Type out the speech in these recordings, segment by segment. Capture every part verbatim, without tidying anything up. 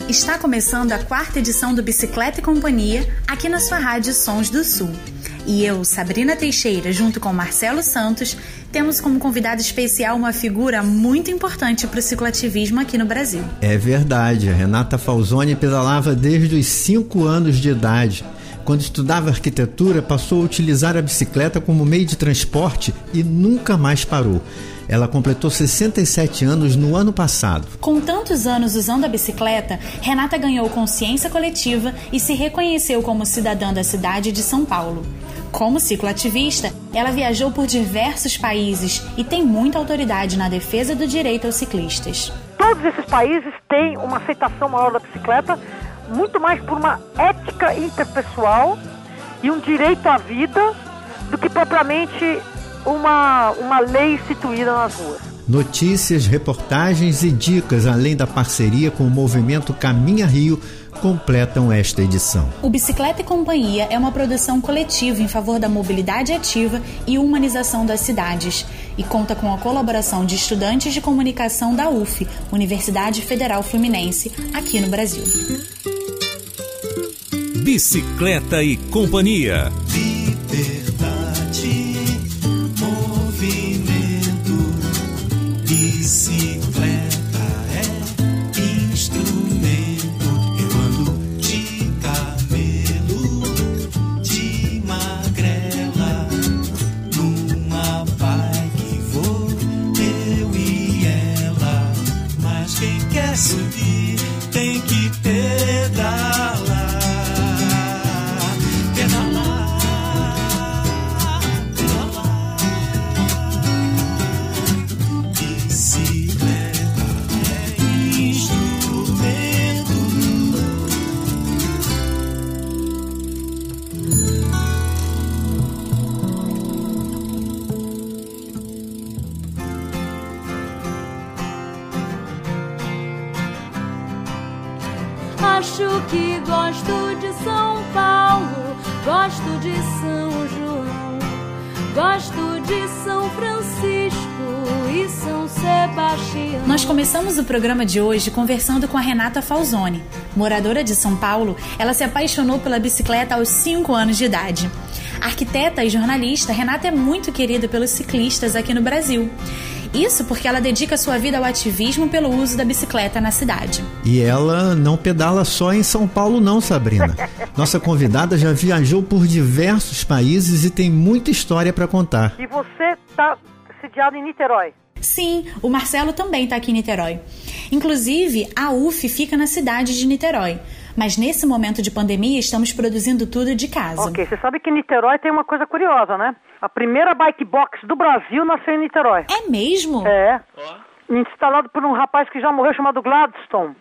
Está começando a quarta edição do Bicicleta e Companhia, aqui na sua rádio Sons do Sul. E eu, Sabrina Teixeira, junto com Marcelo Santos, temos como convidado especial uma figura muito importante para o cicloativismo aqui no Brasil. É verdade, a Renata Falzoni pedalava desde os cinco anos de idade. Quando estudava arquitetura, passou a utilizar a bicicleta como meio de transporte e nunca mais parou. Ela completou sessenta e sete anos no ano passado. Com tantos anos usando a bicicleta, Renata ganhou consciência coletiva e se reconheceu como cidadã da cidade de São Paulo. Como cicloativista, ela viajou por diversos países e tem muita autoridade na defesa do direito aos ciclistas. Todos esses países têm uma aceitação maior da bicicleta, muito mais por uma ética interpessoal e um direito à vida do que propriamente uma, uma lei instituída nas ruas. Notícias, reportagens e dicas, além da parceria com o movimento Caminha Rio, completam esta edição. O Bicicleta e Companhia é uma produção coletiva em favor da mobilidade ativa e humanização das cidades e conta com a colaboração de estudantes de comunicação da U F, Universidade Federal Fluminense, aqui no Brasil. Bicicleta e Companhia. Bicicleta é instrumento. Eu ando de camelo, de magrela, numa bike vou eu e ela. Mas quem quer subir tem que pedalar, pedalar. Acho que gosto de São Paulo, gosto de São João, gosto de São Francisco e São Sebastião. Nós começamos o programa de hoje conversando com a Renata Falzoni. Moradora de São Paulo, ela se apaixonou pela bicicleta aos cinco anos de idade. Arquiteta e jornalista, Renata é muito querida pelos ciclistas aqui no Brasil. Isso porque ela dedica sua vida ao ativismo pelo uso da bicicleta na cidade. E ela não pedala só em São Paulo não, Sabrina. Nossa convidada já viajou por diversos países e tem muita história para contar. E você está sediado em Niterói? Sim, o Marcelo também está aqui em Niterói. Inclusive, a U F fica na cidade de Niterói. Mas nesse momento de pandemia, estamos produzindo tudo de casa. Ok, você sabe que Niterói tem uma coisa curiosa, né? A primeira bike box do Brasil nasceu em Niterói. É mesmo? É. Instalado por um rapaz que já morreu chamado Gladstone.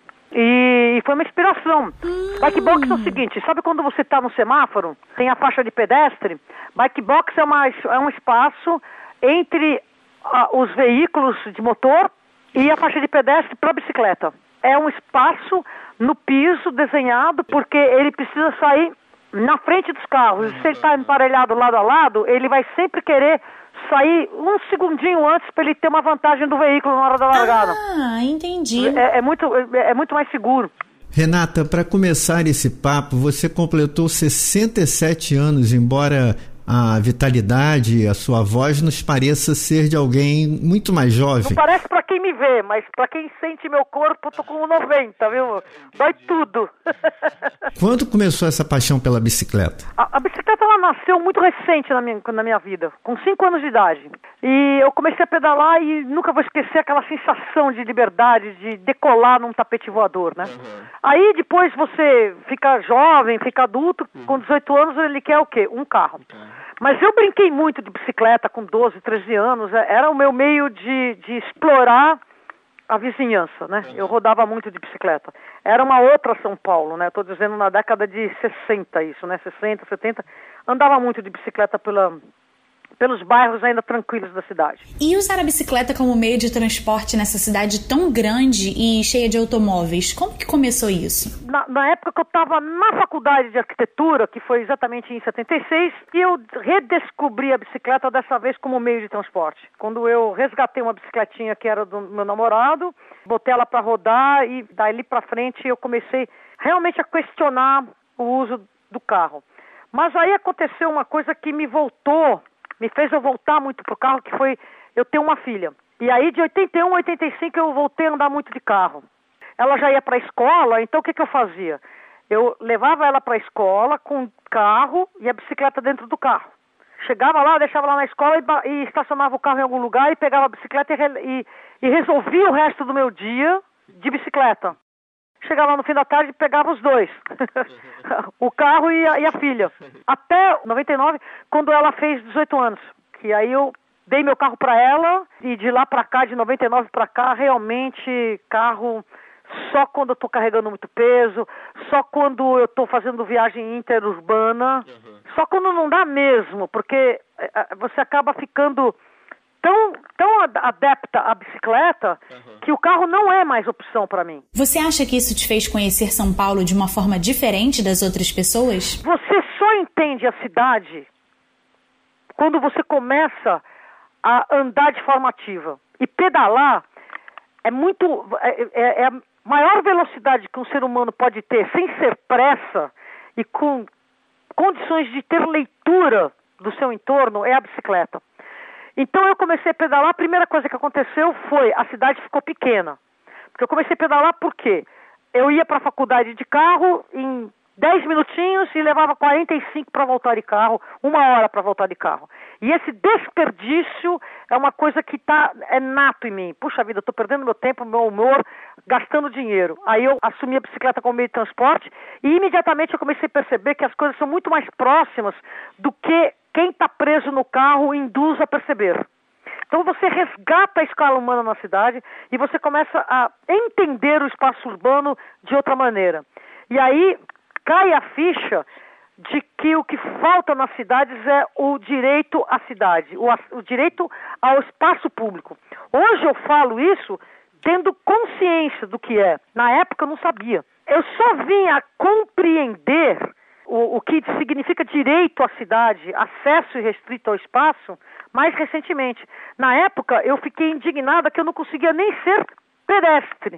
E foi uma inspiração. Hum. Bike box é o seguinte, sabe quando você está no semáforo, tem a faixa de pedestre? Bike box é, uma, é um espaço entre uh, os veículos de motor e a faixa de pedestre para bicicleta. É um espaço no piso desenhado porque ele precisa sair na frente dos carros. Se ele está emparelhado lado a lado, ele vai sempre querer sair um segundinho antes para ele ter uma vantagem do veículo na hora da largada. Ah, entendi. É, é, muito, é, é muito mais seguro. Renata, para começar esse papo, você completou sessenta e sete anos, embora a vitalidade, a sua voz nos pareça ser de alguém muito mais jovem. Não parece pra quem me vê, mas pra quem sente meu corpo, eu tô com noventa, viu? Dói tudo. Quando começou essa paixão pela bicicleta? A, a bicicleta, ela nasceu muito recente na minha, na minha vida, com cinco anos de idade. E eu comecei a pedalar e nunca vou esquecer aquela sensação de liberdade, de decolar num tapete voador, né? Uhum. Aí depois você fica jovem, fica adulto, uhum. Com dezoito anos ele quer o quê? Um carro. Uhum. Mas eu brinquei muito de bicicleta com doze, treze anos, era o meu meio de, de explorar a vizinhança, né? Eu rodava muito de bicicleta. Era uma outra São Paulo, né? Estou dizendo na década de sessenta isso, né? sessenta, setenta. Andava muito de bicicleta pela, pelos bairros ainda tranquilos da cidade. E usar a bicicleta como meio de transporte nessa cidade tão grande e cheia de automóveis, como que começou isso? Na, na época que eu estava na faculdade de arquitetura, que foi exatamente em setenta e seis, e eu redescobri a bicicleta dessa vez como meio de transporte. Quando eu resgatei uma bicicletinha que era do meu namorado, botei ela para rodar e dali para frente eu comecei realmente a questionar o uso do carro. Mas aí aconteceu uma coisa que me voltou, me fez eu voltar muito pro carro, que foi eu ter uma filha. E aí de oitenta e um a oitenta e cinco eu voltei a andar muito de carro. Ela já ia para a escola, então o que, que eu fazia? Eu levava ela para a escola com carro e a bicicleta dentro do carro. Chegava lá, deixava lá na escola e, e estacionava o carro em algum lugar e pegava a bicicleta e, e, e resolvia o resto do meu dia de bicicleta. Chegava lá no fim da tarde e pegava os dois, o carro e a, e a filha. Até noventa e nove, quando ela fez dezoito anos, que aí eu dei meu carro para ela e de lá para cá, de noventa e nove para cá, realmente carro só quando eu estou carregando muito peso, só quando eu estou fazendo viagem interurbana, uhum. Só quando não dá mesmo, porque você acaba ficando tão, tão adepta à bicicleta, uhum. Que o carro não é mais opção para mim. Você acha que isso te fez conhecer São Paulo de uma forma diferente das outras pessoas? Você só entende a cidade quando você começa a andar de forma ativa. E pedalar é muito... É, é, é a maior velocidade que um ser humano pode ter sem ser pressa e com condições de ter leitura do seu entorno é a bicicleta. Então eu comecei a pedalar, a primeira coisa que aconteceu foi, a cidade ficou pequena. Porque eu comecei a pedalar porque eu ia para a faculdade de carro em dez minutinhos e levava quarenta e cinco para voltar de carro, uma hora para voltar de carro. E esse desperdício é uma coisa que tá, é nato em mim. Puxa vida, eu estou perdendo meu tempo, meu humor, gastando dinheiro. Aí eu assumi a bicicleta como meio de transporte e imediatamente eu comecei a perceber que as coisas são muito mais próximas do que quem está preso no carro induz a perceber. Então você resgata a escala humana na cidade e você começa a entender o espaço urbano de outra maneira. E aí cai a ficha de que o que falta nas cidades é o direito à cidade, o, o direito ao espaço público. Hoje eu falo isso tendo consciência do que é. Na época eu não sabia. Eu só vim a compreender o, o que significa direito à cidade, acesso irrestrito ao espaço, mais recentemente. Na época eu fiquei indignada que eu não conseguia nem ser pedestre.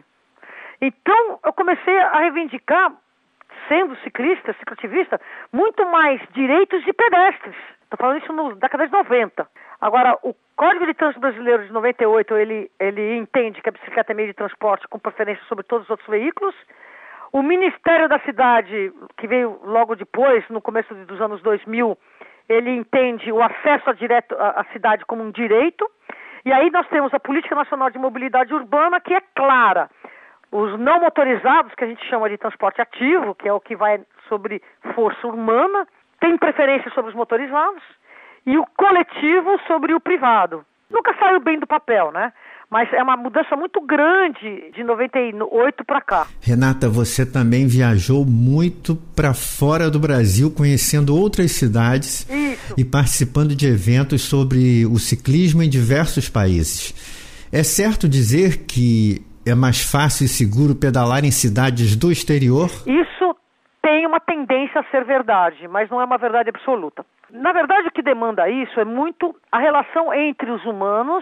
Então eu comecei a reivindicar, sendo ciclista, cicloativista, muito mais direitos de pedestres. Estou falando isso na década de noventa. Agora, o Código de Trânsito Brasileiro de noventa e oito, ele, ele entende que a bicicleta é meio de transporte com preferência sobre todos os outros veículos. O Ministério da Cidade, que veio logo depois, no começo dos anos dois mil, ele entende o acesso a direto, à cidade como um direito. E aí nós temos a Política Nacional de Mobilidade Urbana, que é clara. Os não motorizados, que a gente chama de transporte ativo, que é o que vai sobre força humana, tem preferência sobre os motorizados, e o coletivo sobre o privado. Nunca saiu bem do papel, né? Mas é uma mudança muito grande de noventa e oito para cá. Renata, você também viajou muito para fora do Brasil, conhecendo outras cidades. Isso. E participando de eventos sobre o ciclismo em diversos países. É certo dizer que é mais fácil e seguro pedalar em cidades do exterior? Isso tem uma tendência a ser verdade, mas não é uma verdade absoluta. Na verdade, o que demanda isso é muito a relação entre os humanos,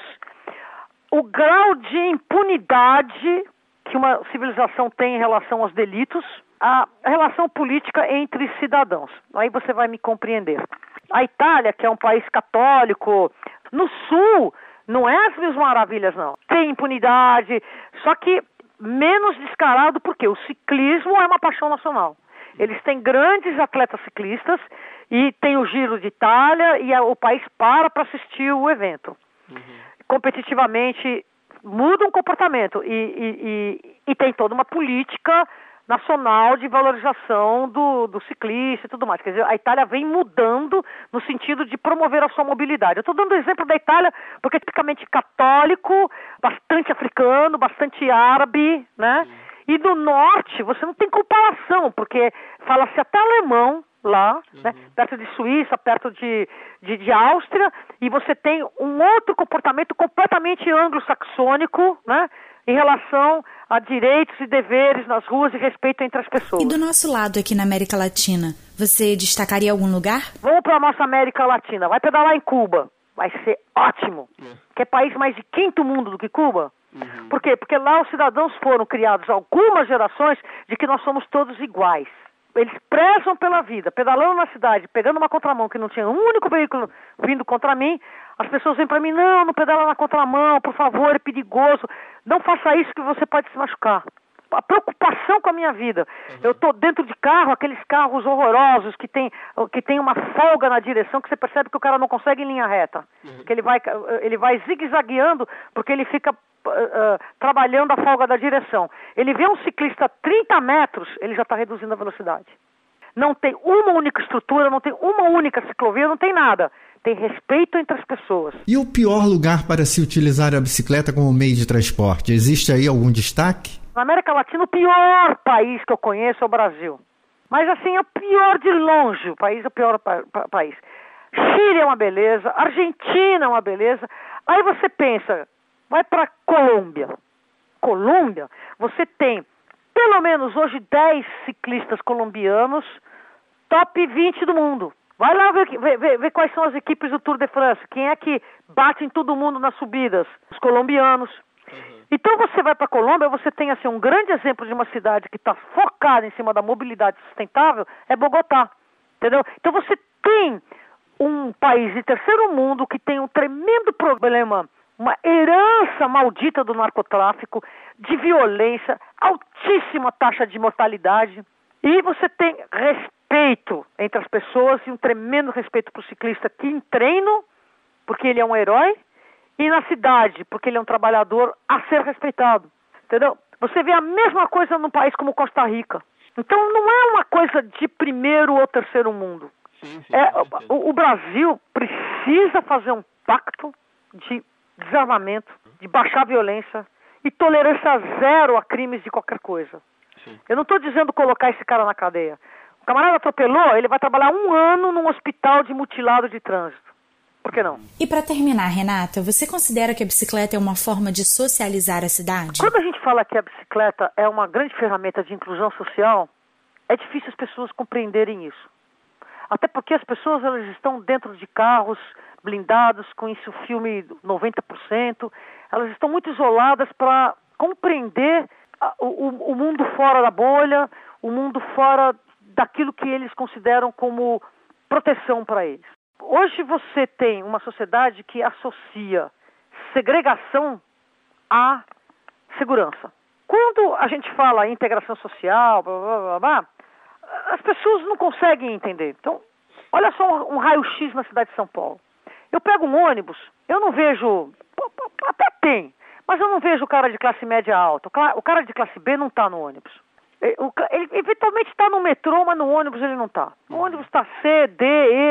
o grau de impunidade que uma civilização tem em relação aos delitos, a relação política entre cidadãos. Aí você vai me compreender. A Itália, que é um país católico, no sul, não é as mil maravilhas, não. Tem impunidade, só que menos descarado, porque o ciclismo é uma paixão nacional. Eles têm grandes atletas ciclistas e tem o Giro de Itália e a, o país para para assistir o evento. Uhum. Competitivamente muda um comportamento e, e, e, e tem toda uma política nacional de valorização do, do ciclista e tudo mais. Quer dizer, a Itália vem mudando no sentido de promover a sua mobilidade. Eu estou dando o exemplo da Itália porque é tipicamente católico, bastante africano, bastante árabe, né? E do norte você não tem comparação, porque fala-se até alemão, lá, uhum. né, perto de Suíça, perto de, de, de Áustria, e você tem um outro comportamento completamente anglo-saxônico, né, em relação a direitos e deveres nas ruas e respeito entre as pessoas. E do nosso lado aqui na América Latina, você destacaria algum lugar? Vamos para a nossa América Latina, vai pedalar em Cuba, vai ser ótimo, uhum. que é país mais de quinto mundo do que Cuba. Uhum. Por quê? Porque lá os cidadãos foram criados algumas gerações de que nós somos todos iguais. Eles prezam pela vida, pedalando na cidade, pegando uma contramão que não tinha um único veículo vindo contra mim. As pessoas vêm para mim, não, não pedala na contramão, por favor, é perigoso. Não faça isso que você pode se machucar. A preocupação com a minha vida. Uhum. Eu estou dentro de carro, aqueles carros horrorosos que tem, que tem uma folga na direção, que você percebe que o cara não consegue em linha reta. Uhum. Que ele vai, ele vai zigue-zagueando porque ele fica uh, uh, trabalhando a folga da direção. Ele vê um ciclista a trinta metros, ele já está reduzindo a velocidade. Não tem uma única estrutura, não tem uma única ciclovia, não tem nada. Tem respeito entre as pessoas. E o pior lugar para se utilizar a bicicleta como meio de transporte? Existe aí algum destaque? Na América Latina, o pior país que eu conheço é o Brasil. Mas assim, é o pior de longe, o país é o pior pa- pa- país. Chile é uma beleza, Argentina é uma beleza. Aí você pensa, vai para Colômbia. Colômbia, você tem pelo menos hoje dez ciclistas colombianos, top vinte do mundo. Vai lá ver, ver, ver, ver quais são as equipes do Tour de France. Quem é que bate em todo mundo nas subidas? Os colombianos. Uhum. Então você vai para a Colômbia, você tem assim, um grande exemplo de uma cidade que está focada em cima da mobilidade sustentável, é Bogotá. Entendeu? Então você tem um país de terceiro mundo que tem um tremendo problema, uma herança maldita do narcotráfico, de violência, altíssima taxa de mortalidade. E você tem respeito entre as pessoas e um tremendo respeito para o ciclista que em treino, porque ele é um herói, e na cidade, porque ele é um trabalhador a ser respeitado. Entendeu? Você vê a mesma coisa num país como Costa Rica. Então não é uma coisa de primeiro ou terceiro mundo. Sim, sim, é, o, o Brasil precisa fazer um pacto de desarmamento, de baixar a violência e tolerância zero a crimes de qualquer coisa. Sim. Eu não estou dizendo colocar esse cara na cadeia. O camarada atropelou, ele vai trabalhar um ano num hospital de mutilado de trânsito. Por que não? E para terminar, Renata, você considera que a bicicleta é uma forma de socializar a cidade? Quando a gente fala que a bicicleta é uma grande ferramenta de inclusão social, é difícil as pessoas compreenderem isso. Até porque as pessoas elas estão dentro de carros blindados, com isso filme noventa por cento, elas estão muito isoladas para compreender a, o, o mundo fora da bolha, o mundo fora daquilo que eles consideram como proteção para eles. Hoje você tem uma sociedade que associa segregação à segurança. Quando a gente fala em integração social, blá, blá, blá, blá, as pessoas não conseguem entender. Então, olha só um, um raio-x na cidade de São Paulo. Eu pego um ônibus, eu não vejo, até tem, mas eu não vejo o cara de classe média alta. O cara de classe B não está no ônibus. Ele eventualmente está no metrô, mas no ônibus ele não está. No ônibus está C, D,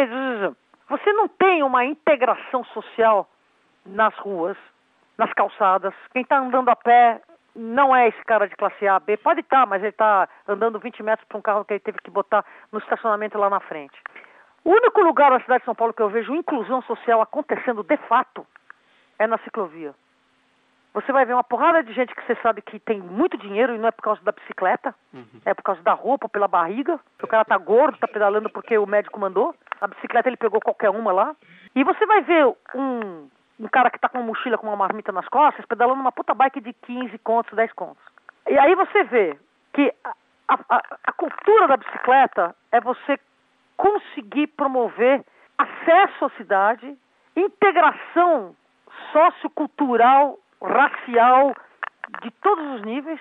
E. Você não tem uma integração social nas ruas, nas calçadas. Quem está andando a pé não é esse cara de classe A, B. Pode estar, mas ele está andando vinte metros para um carro que ele teve que botar no estacionamento lá na frente. O único lugar na cidade de São Paulo que eu vejo inclusão social acontecendo de fato é na ciclovia. Você vai ver uma porrada de gente que você sabe que tem muito dinheiro e não é por causa da bicicleta, uhum. é por causa da roupa, pela barriga. O cara tá gordo, tá pedalando porque o médico mandou. A bicicleta ele pegou qualquer uma lá. E você vai ver um, um cara que tá com uma mochila, com uma marmita nas costas, pedalando uma puta bike de quinze contos, dez contos. E aí você vê que a, a, a cultura da bicicleta é você conseguir promover acesso à cidade, integração sociocultural, racial, de todos os níveis,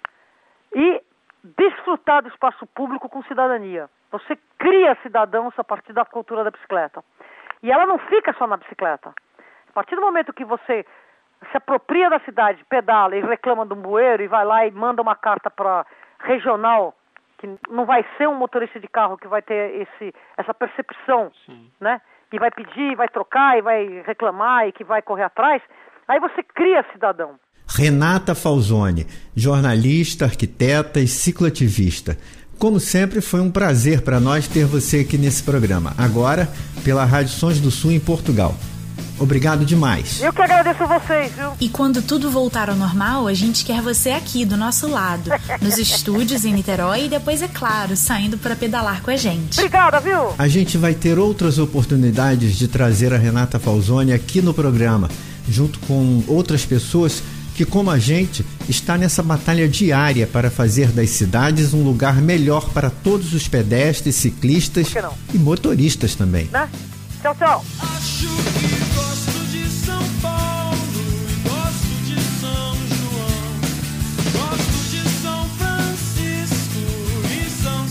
e desfrutar do espaço público com cidadania. Você cria cidadãos a partir da cultura da bicicleta. E ela não fica só na bicicleta. A partir do momento que você se apropria da cidade, pedala e reclama de um bueiro e vai lá e manda uma carta para regional, que não vai ser um motorista de carro que vai ter esse, essa percepção, Sim. né? E vai pedir, vai trocar, e vai reclamar, e que vai correr atrás, aí você cria cidadão. Renata Falzoni, jornalista, arquiteta e cicloativista. Como sempre, foi um prazer para nós ter você aqui nesse programa. Agora, pela Rádio Sons do Sul em Portugal. Obrigado demais. Eu que agradeço vocês, viu? E quando tudo voltar ao normal, a gente quer você aqui, do nosso lado, nos estúdios em Niterói e depois, é claro, saindo para pedalar com a gente. Obrigada, viu? A gente vai ter outras oportunidades de trazer a Renata Falzoni aqui no programa, junto com outras pessoas que, como a gente, está nessa batalha diária para fazer das cidades um lugar melhor para todos os pedestres, ciclistas e motoristas também. Né? Tchau, tchau. Acho que gosto de São Paulo, gosto de São João, gosto de São Francisco e São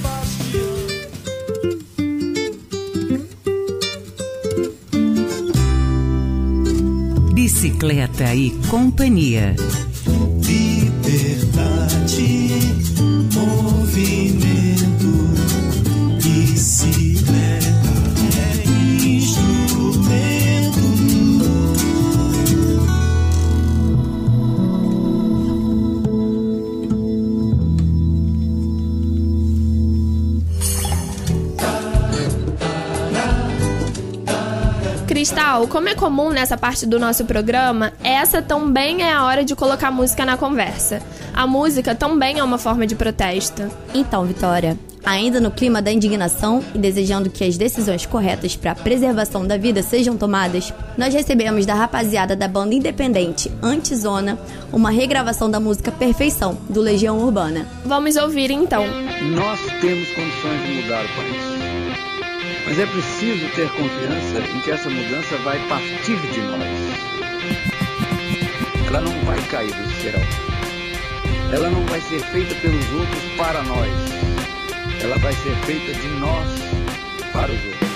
Sebastião. Bicicleta e Companhia. Liberdade, movimento, bicicleta é instrumento. Cristal, como é comum nessa parte do nosso programa, essa também é a hora de colocar música na conversa. A música também é uma forma de protesto. Então, Vitória, ainda no clima da indignação e desejando que as decisões corretas para a preservação da vida sejam tomadas, nós recebemos da rapaziada da banda independente Antizona uma regravação da música Perfeição, do Legião Urbana. Vamos ouvir então. Nós temos condições de mudar o país. Mas é preciso ter confiança em que essa mudança vai partir de nós. Ela não vai cair do céu. Ela não vai ser feita pelos outros para nós. Ela vai ser feita de nós para os outros.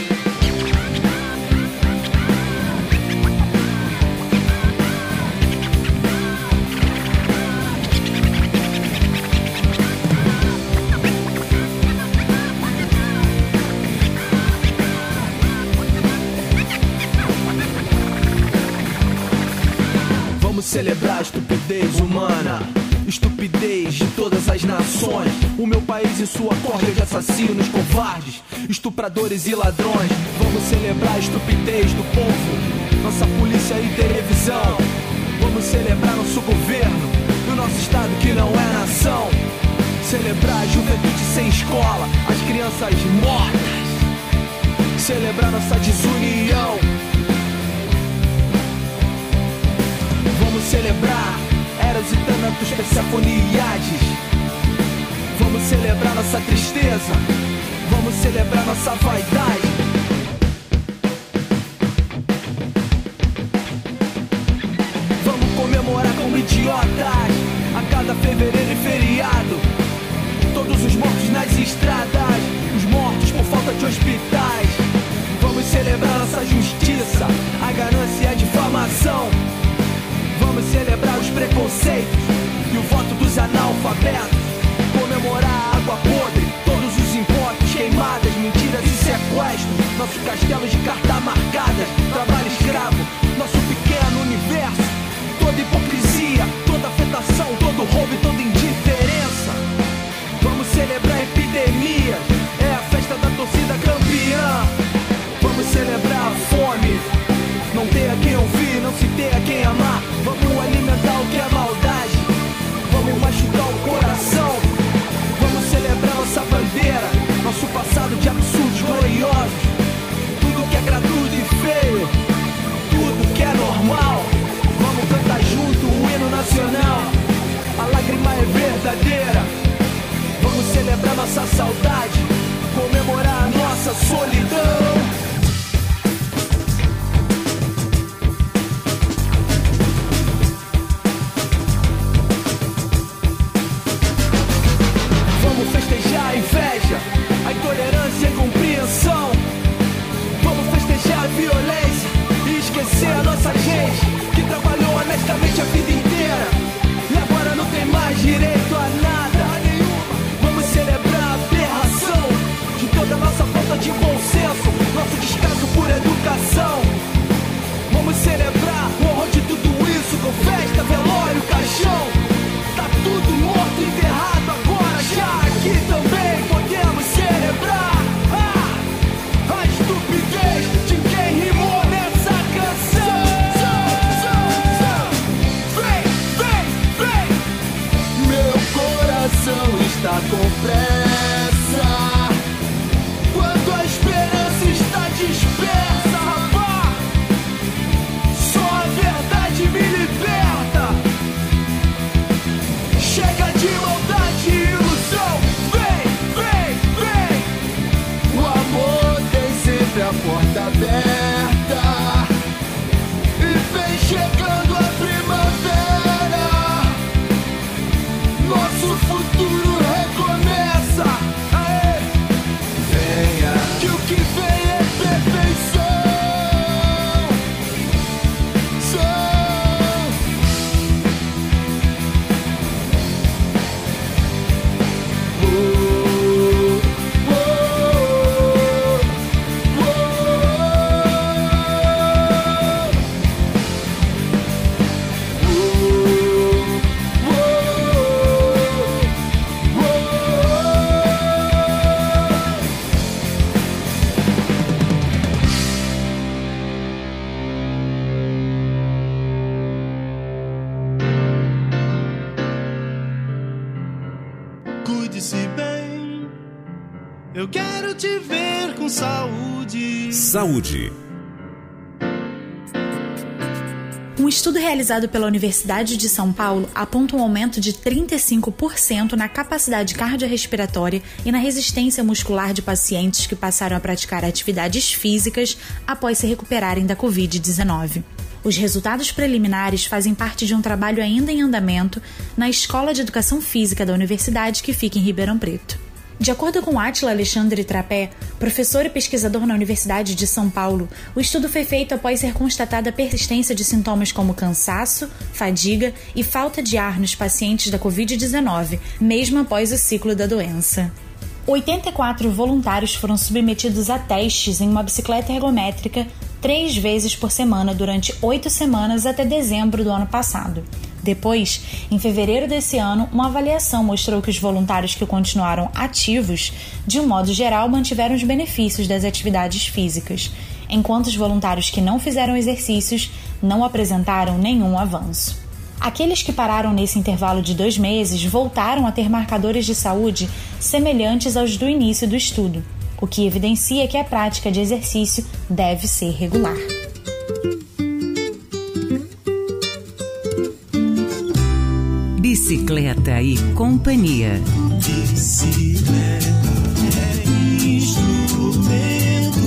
Celebrar a estupidez humana, estupidez de todas as nações. O meu país e sua corda de assassinos, covardes, estupradores e ladrões. Vamos celebrar a estupidez do povo, nossa polícia e televisão. Vamos celebrar nosso governo e o nosso estado que não é nação. Celebrar a juventude sem escola, as crianças mortas. Celebrar nossa desunião. Vamos celebrar Eros e Thanatos, Perséfone e Hades. Vamos celebrar nossa tristeza. Vamos celebrar nossa vaidade. Vamos comemorar como idiotas a cada fevereiro e feriado. Todos os mortos nas estradas, os mortos por falta de hospitais. Vamos celebrar nossa justiça, a ganância e a difamação. Vamos celebrar os preconceitos e o voto dos analfabetos. Comemorar a água podre, todos os impostos, queimadas, mentiras e sequestros. Nossos castelos de carta marcadas, trabalho escravo, nosso pequeno universo. Toda hipocrisia, toda afetação, todo roubo e toda indiferença. Vamos celebrar epidemias, é a festa da torcida campeã. Vamos celebrar a fome, não ter a quem ouvir, não se ter a quem Eu quero te ver com saúde. Saúde. Um estudo realizado pela Universidade de São Paulo aponta um aumento de trinta e cinco por cento na capacidade cardiorrespiratória e na resistência muscular de pacientes que passaram a praticar atividades físicas após se recuperarem da covid dezenove. Os resultados preliminares fazem parte de um trabalho ainda em andamento na Escola de Educação Física da Universidade, que fica em Ribeirão Preto. De acordo com Átila Alexandre Trapé, professor e pesquisador na Universidade de São Paulo, o estudo foi feito após ser constatada a persistência de sintomas como cansaço, fadiga e falta de ar nos pacientes da covid dezenove, mesmo após o ciclo da doença. oitenta e quatro voluntários foram submetidos a testes em uma bicicleta ergométrica três vezes por semana durante oito semanas até dezembro do ano passado. Depois, em fevereiro desse ano, uma avaliação mostrou que os voluntários que continuaram ativos, de um modo geral, mantiveram os benefícios das atividades físicas, enquanto os voluntários que não fizeram exercícios não apresentaram nenhum avanço. Aqueles que pararam nesse intervalo de dois meses voltaram a ter marcadores de saúde semelhantes aos do início do estudo, o que evidencia que a prática de exercício deve ser regular. Bicicleta e Companhia. Bicicleta é instrumento.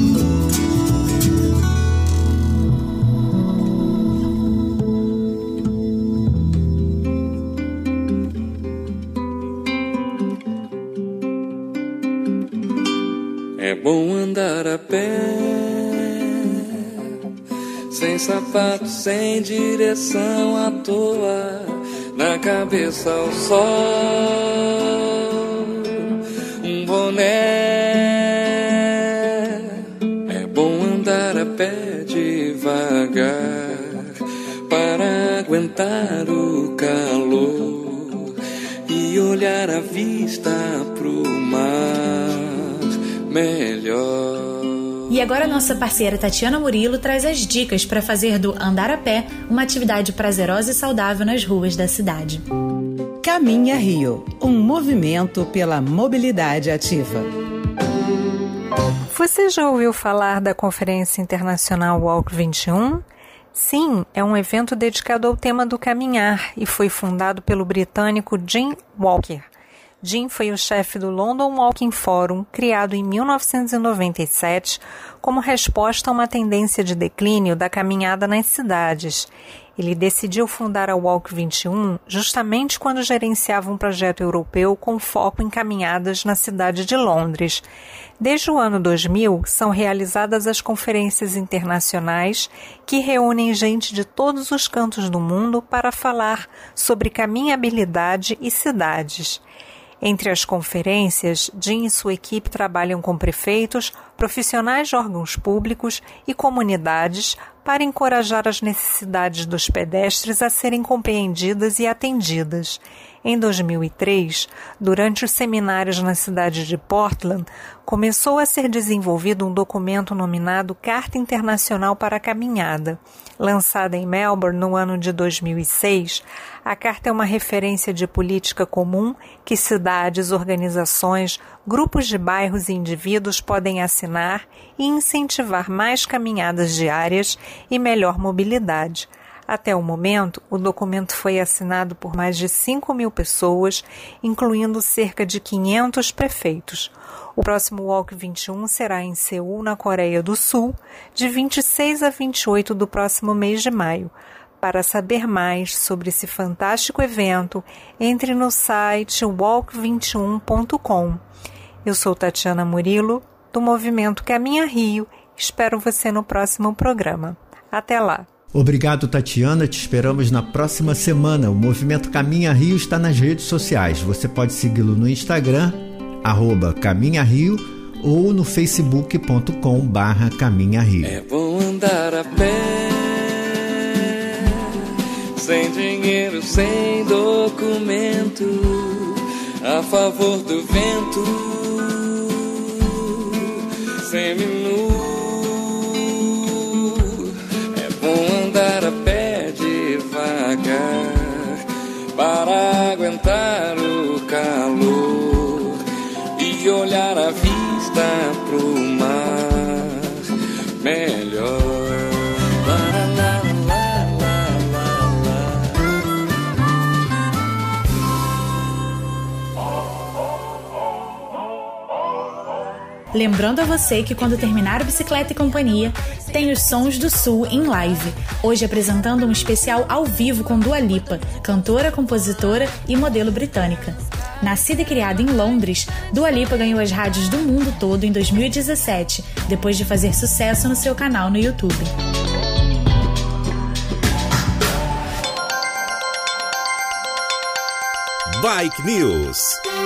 É bom andar a pé, sem sapato, sem direção à toa. Na cabeça o sol, um boné. É bom andar a pé devagar para aguentar o calor e olhar a vista pro mar melhor. E agora nossa parceira Tatiana Murilo traz as dicas para fazer do andar a pé uma atividade prazerosa e saudável nas ruas da cidade. Caminha Rio, um movimento pela mobilidade ativa. Você já ouviu falar da Conferência Internacional Walk vinte e um? Sim, é um evento dedicado ao tema do caminhar e foi fundado pelo britânico Jim Walker. Jim foi o chefe do London Walking Forum, criado em mil novecentos e noventa e sete, como resposta a uma tendência de declínio da caminhada nas cidades. Ele decidiu fundar a Walk vinte e um justamente quando gerenciava um projeto europeu com foco em caminhadas na cidade de Londres. Desde o ano dois mil, são realizadas as conferências internacionais que reúnem gente de todos os cantos do mundo para falar sobre caminhabilidade e cidades. Entre as conferências, Jim e sua equipe trabalham com prefeitos, profissionais de órgãos públicos e comunidades para encorajar as necessidades dos pedestres a serem compreendidas e atendidas. Em dois mil e três, durante os seminários na cidade de Portland, começou a ser desenvolvido um documento nominado Carta Internacional para a Caminhada. Lançada em Melbourne no ano de dois mil e seis, a carta é uma referência de política comum que cidades, organizações, grupos de bairros e indivíduos podem assinar e incentivar mais caminhadas diárias e melhor mobilidade. Até o momento, o documento foi assinado por mais de cinco mil pessoas, incluindo cerca de quinhentos prefeitos. O próximo Walk vinte e um será em Seul, na Coreia do Sul, de vinte e seis a vinte e oito do próximo mês de maio. Para saber mais sobre esse fantástico evento, entre no site walk vinte e um ponto com. Eu sou Tatiana Murilo, do Movimento Caminha Rio. Espero você no próximo programa. Até lá! Obrigado, Tatiana. Te esperamos na próxima semana. O Movimento Caminha Rio está nas redes sociais. Você pode segui-lo no Instagram, arroba Caminha Rio, ou no facebook ponto com barra Caminha Rio. É bom andar a pé, sem dinheiro, sem documento, a favor do vento, seminu. É bom andar a pé devagar para aguentar o calor e olhar a vida Lembrando a você que quando terminar o Bicicleta e Companhia, tem os Sons do Sul em live. Hoje apresentando um especial ao vivo com Dua Lipa, cantora, compositora e modelo britânica. Nascida e criada em Londres, Dua Lipa ganhou as rádios do mundo todo em dois mil e dezessete, depois de fazer sucesso no seu canal no YouTube. Bike News.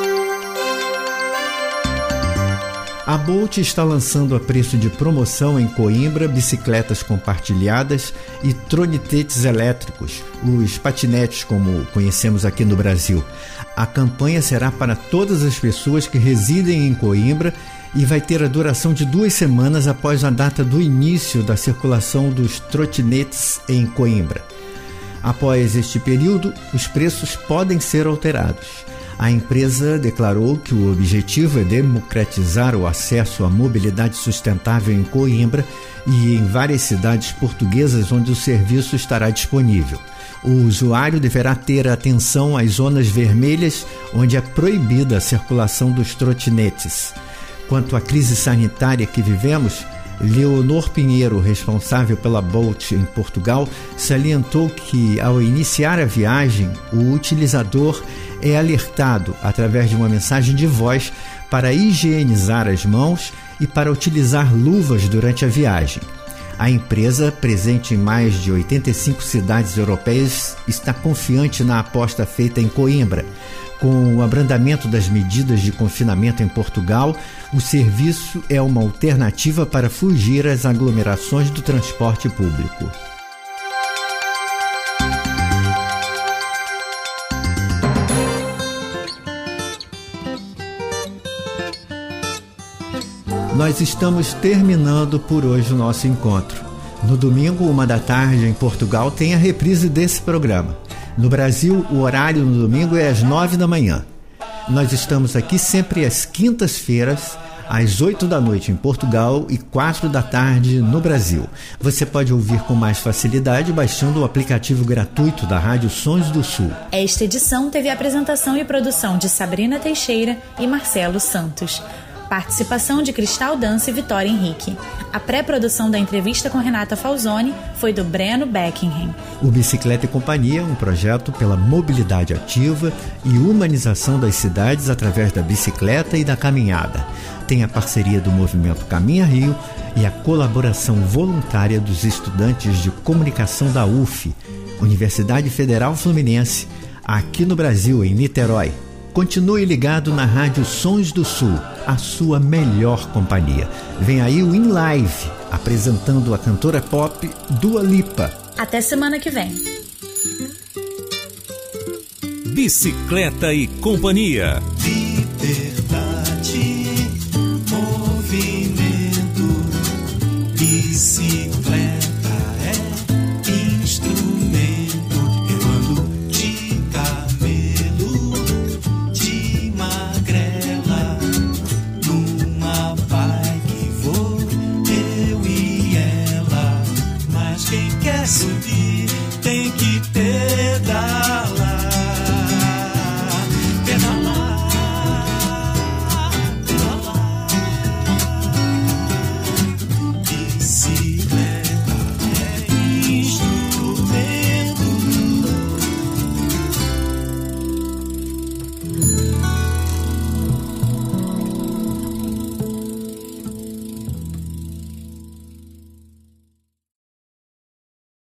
A Bolt está lançando a preço de promoção em Coimbra bicicletas compartilhadas e trotinetes elétricos, os patinetes como conhecemos aqui no Brasil. A campanha será para todas as pessoas que residem em Coimbra e vai ter a duração de duas semanas após a data do início da circulação dos trotinetes em Coimbra. Após este período, os preços podem ser alterados. A empresa declarou que o objetivo é democratizar o acesso à mobilidade sustentável em Coimbra e em várias cidades portuguesas onde o serviço estará disponível. O usuário deverá ter atenção às zonas vermelhas onde é proibida a circulação dos trotinetes. Quanto à crise sanitária que vivemos, Leonor Pinheiro, responsável pela Bolt em Portugal, salientou que, ao iniciar a viagem, o utilizador é alertado através de uma mensagem de voz para higienizar as mãos e para utilizar luvas durante a viagem. A empresa, presente em mais de oitenta e cinco cidades europeias, está confiante na aposta feita em Coimbra. Com o abrandamento das medidas de confinamento em Portugal, o serviço é uma alternativa para fugir às aglomerações do transporte público. Nós estamos terminando por hoje o nosso encontro. No domingo, uma da tarde, em Portugal, tem a reprise desse programa. No Brasil, o horário no domingo é às nove da manhã. Nós estamos aqui sempre às quintas-feiras, às oito da noite em Portugal e quatro da tarde no Brasil. Você pode ouvir com mais facilidade baixando o aplicativo gratuito da Rádio Sons do Sul. Esta edição teve a apresentação e produção de Sabrina Teixeira e Marcelo Santos. Participação de Cristal Dança e Vitória Henrique. A pré-produção da entrevista com Renata Falzoni foi do Breno Beckingham. O Bicicleta e Companhia é um projeto pela mobilidade ativa e humanização das cidades através da bicicleta e da caminhada. Tem a parceria do Movimento Caminha Rio e a colaboração voluntária dos estudantes de comunicação da U F, Universidade Federal Fluminense, aqui no Brasil, em Niterói. Continue ligado na Rádio Sons do Sul, a sua melhor companhia. Vem aí o In Live, apresentando a cantora pop Dua Lipa. Até semana que vem. Bicicleta e Companhia. Liberdade, movimento, bicicleta.